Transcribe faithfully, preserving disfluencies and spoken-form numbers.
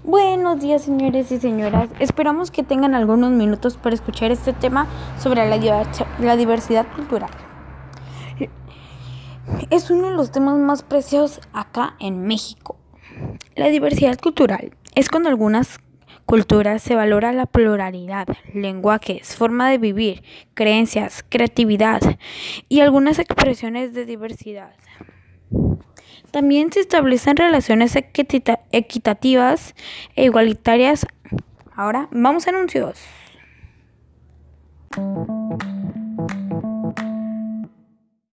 Buenos días, señores y señoras. Esperamos que tengan algunos minutos para escuchar este tema sobre la, diver- la diversidad cultural. Es uno de los temas más preciados acá en México. La diversidad cultural es cuando algunas culturas se valora la pluralidad, lenguajes, forma de vivir, creencias, creatividad y algunas expresiones de diversidad. También se establecen relaciones equita- equitativas e igualitarias. Ahora, vamos a anuncios.